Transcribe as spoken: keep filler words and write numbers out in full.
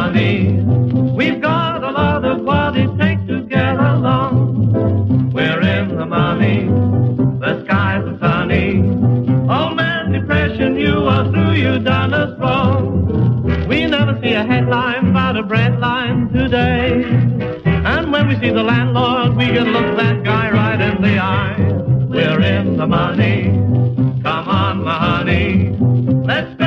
money. We've got a lot of what it takes to get along. We're in the money. The skies are sunny. Oh man, depression, you are through. You done us wrong. We never see a headline about a bread line today. And when we see the landlord, we can look that guy right in the eye. We're in the money. Come on, my honey. Let's